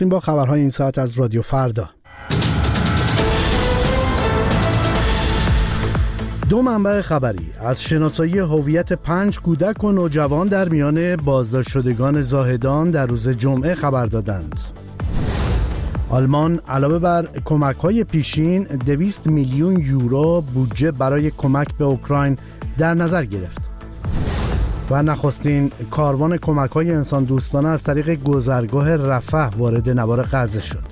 هستیم با خبرهای این ساعت از رادیو فردا. دو منبع خبری از شناسایی هویت 5 کودک و نوجوان در میان بازداشت شدگان زاهدان در روز جمعه خبر دادند. آلمان علاوه بر کمک‌های پیشین 200 میلیون یورو بودجه برای کمک به اوکراین در نظر گرفت. و نخستین کاروان کمک‌های انسان دوستانه از طریق گذرگاه رفح وارد نوار غزه شد.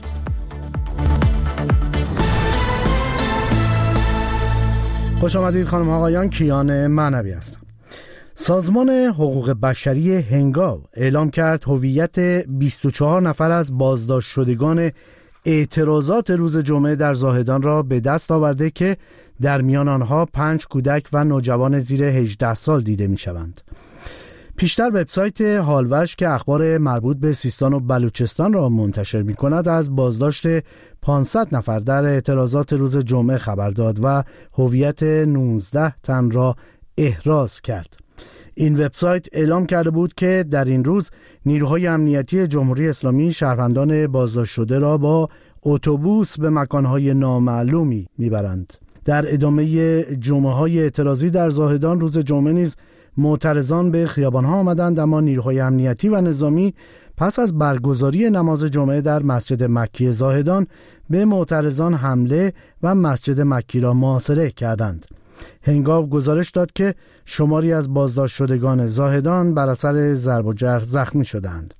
خوش آمدید خانم آقایان، کیان معنوی هستم. سازمان حقوق بشری هنگاو اعلام کرد هویت 24 نفر از بازداشت شدگان اعتراضات روز جمعه در زاهدان را به دست آورده که در میان آنها 5 کودک و نوجوان زیر 18 سال دیده می شوند. پیشتر وبسایت هالوش که اخبار مربوط به سیستان و بلوچستان را منتشر می کند از بازداشت 500 نفر در اعتراضات روز جمعه خبر داد و هویت 19 تن را احراز کرد. این وبسایت اعلام کرده بود که در این روز نیروهای امنیتی جمهوری اسلامی شهروندان بازداشت شده را با اتوبوس به مکانهای نامعلومی میبرند. در ادامه جمعه‌های اعتراضی در زاهدان روز جمعه نیز معترضان به خیابان‌ها آمدند، اما نیروهای امنیتی و نظامی پس از برگزاری نماز جمعه در مسجد مکی زاهدان به معترضان حمله و مسجد مکی را محاصره کردند. هنگاو گزارش داد که شماری از بازداشت شدگان زاهدان بر اثر ضرب و جرح زخمی شدند.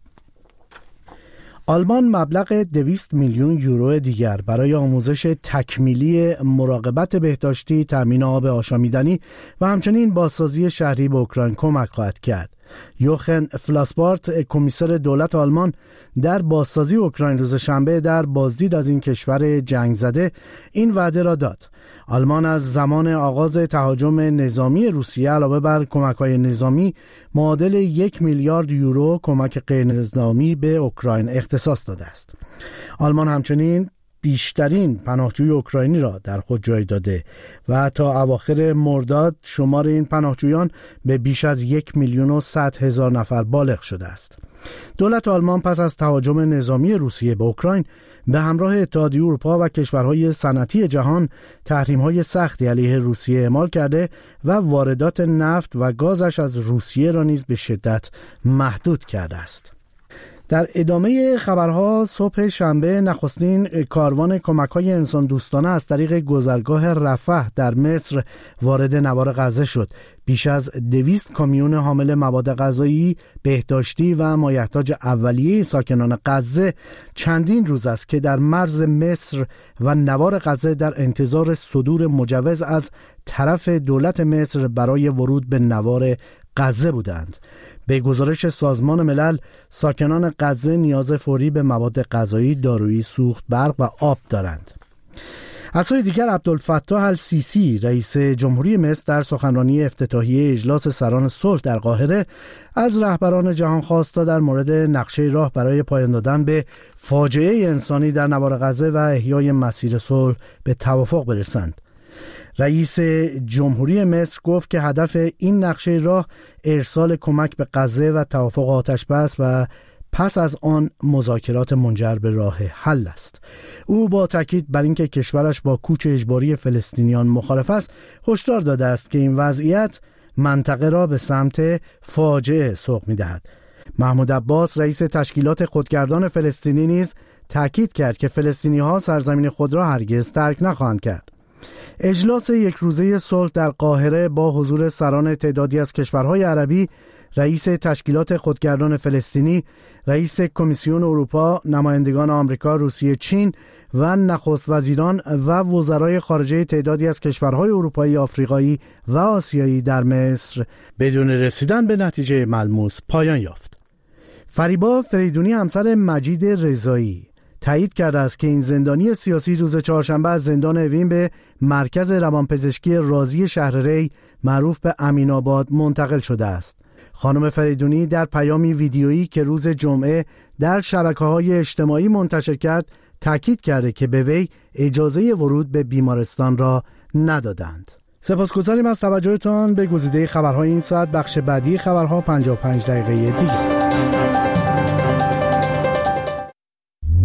آلمان مبلغ 200 میلیون یورو دیگر برای آموزش تکمیلی مراقبت بهداشتی، تامین آب آشامیدنی و همچنین بازسازی شهری به اوکراین کمک خواهد کرد. یوخن فلاسپارت، کمیسر دولت آلمان در بازسازی اوکراین روز شنبه در بازدید از این کشور جنگ زده این وعده را داد. آلمان از زمان آغاز تهاجم نظامی روسیه علاوه بر کمک‌های نظامی معادل 1 میلیارد یورو کمک غیر نظامی به اوکراین اختصاص داده است. آلمان همچنین بیشترین پناهجوی اوکراینی را در خود جای داده و تا اواخر مرداد شمار این پناهجویان به بیش از 1,100,000 نفر بالغ شده است. دولت آلمان پس از تهاجم نظامی روسیه به اوکراین به همراه اتحادیه اروپا و کشورهای صنعتی جهان تحریم‌های سختی علیه روسیه اعمال کرده و واردات نفت و گازش از روسیه را نیز به شدت محدود کرده است. در ادامه خبرها صبح شنبه نخستین کاروان کمک‌های انسان دوستانه از طریق گذرگاه رفح در مصر وارد نوار غزه شد. بیش از 200 کامیون حامل مواد غذایی، بهداشتی و مایحتاج اولیه ساکنان غزه چندین روز است که در مرز مصر و نوار غزه در انتظار صدور مجوز از طرف دولت مصر برای ورود به نوار غزه بودند. به گزارش سازمان ملل، ساکنان غزه نیاز فوری به مواد غذایی، دارویی، سوخت، برق و آب دارند. از سوی دیگر عبدالفتاح السیسی رئیس جمهوری مصر در سخنرانی افتتاحیه اجلاس سران صلح در قاهره از رهبران جهان خواست تا در مورد نقشه راه برای پایان دادن به فاجعه انسانی در نوار غزه و احیای مسیر صلح به توافق برسند. رئیس جمهوری مصر گفت که هدف این نقشه راه ارسال کمک به غزه و توافق آتش‌بس و پس از آن مذاکرات منجر به راه حل است. او با تاکید بر اینکه کشورش با کوچ اجباری فلسطینیان مخالف است، هشدار داده است که این وضعیت منطقه را به سمت فاجعه سوق می‌دهد. محمود عباس رئیس تشکیلات خودگردان فلسطینی نیز تاکید کرد که فلسطینی‌ها سرزمین خود را هرگز ترک نخواهند کرد. اجلاس یک روزه صلح در قاهره با حضور سران تعدادی از کشورهای عربی، رئیس تشکیلات خودگردان فلسطینی، رئیس کمیسیون اروپا، نمایندگان آمریکا، روسیه، چین و نخست وزیران و وزرای خارجه تعدادی از کشورهای اروپایی، آفریقایی و آسیایی در مصر بدون رسیدن به نتیجه ملموس پایان یافت. فریبا فریدونی همسر مجید رضایی تایید کرده است که این زندانی سیاسی روز چهارشنبه از زندان اوین به مرکز روانپزشکی رازی شهر ری معروف به امین‌آباد منتقل شده است. خانم فریدونی در پیامی ویدیویی که روز جمعه در شبکه‌های اجتماعی منتشر کرد تاکید کرده که به وی اجازه ورود به بیمارستان را ندادند. سپاسگزاریم از توجهتان به گزیده خبرهای این ساعت. بخش بعدی خبرها 55 دقیقه دیگر.